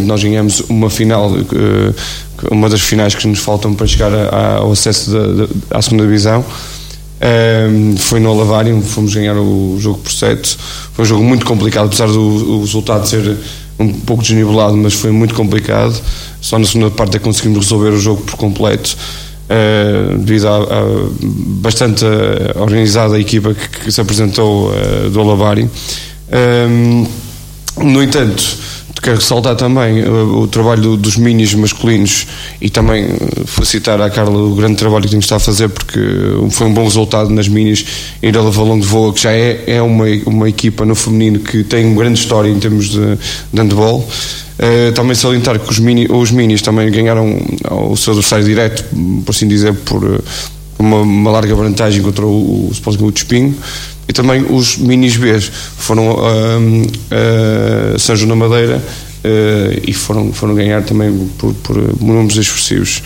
nós ganhamos uma final, uma das finais que nos faltam para chegar ao acesso à segunda divisão. Foi no Alavário, fomos ganhar o jogo por 7. Foi um jogo muito complicado, apesar do resultado ser um pouco desnivelado, mas foi muito complicado. Só na segunda parte é que conseguimos resolver o jogo por completo, devido a bastante organizada a equipa que se apresentou do Alavário. No entanto, quero ressaltar também o trabalho dos minis masculinos e também felicitar a Carla o grande trabalho que tem estado a fazer, porque foi um bom resultado nas minis. Ir a Lavalão de Voa, que já é uma equipa no feminino que tem uma grande história em termos de handball. Também salientar que os minis também ganharam o seu adversário direto, por assim dizer, por uma larga vantagem contra o Sporting Clube de Espinho. E também os minis B foram a São João da Madeira e foram ganhar também por números expressivos.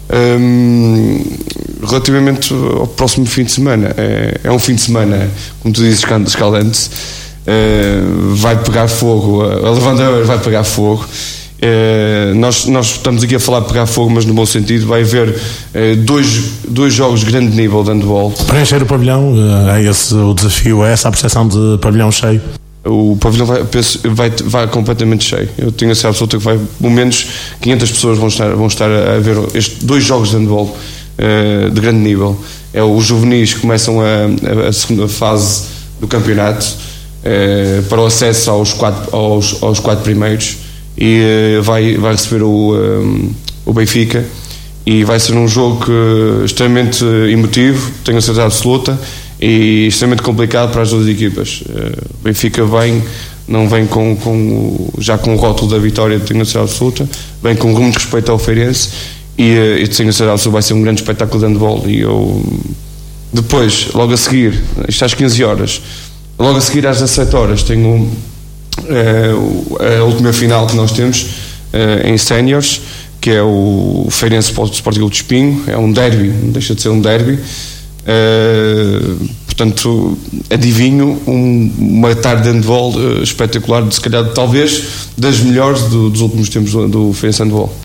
Relativamente ao próximo fim de semana, é um fim de semana, como tu dizes, escaldante. Vai pegar fogo, a Lavandeiras vai pegar fogo. Nós estamos aqui a falar de pegar fogo, mas no bom sentido. Vai haver dois jogos de grande nível de handball. Para encher o pavilhão, é esse o desafio, é essa a percepção de pavilhão cheio? O pavilhão vai completamente cheio. Eu tenho a certeza absoluta que vai, pelo menos 500 pessoas vão estar a ver estes 2 jogos de handball de grande nível. Os juvenis começam a segunda fase do campeonato para o acesso aos quatro primeiros, e vai receber o Benfica, e vai ser um jogo extremamente emotivo, tenho a certeza absoluta, e extremamente complicado para as duas equipas. O Benfica não vem já com o rótulo da vitória, tenho a certeza absoluta, vem com muito respeito ao Feirense, e tenho a certeza absoluta vai ser um grande espetáculo de handball. E eu depois, logo a seguir, isto às 15 horas, logo a seguir às 17 horas tenho a última final que nós temos em séniores, que é o Feirense Sporting Clube de Espinho. É um derby, não deixa de ser um derby. Portanto, adivinho uma tarde de handball espetacular, se calhar talvez das melhores dos últimos tempos do Feirense Handball.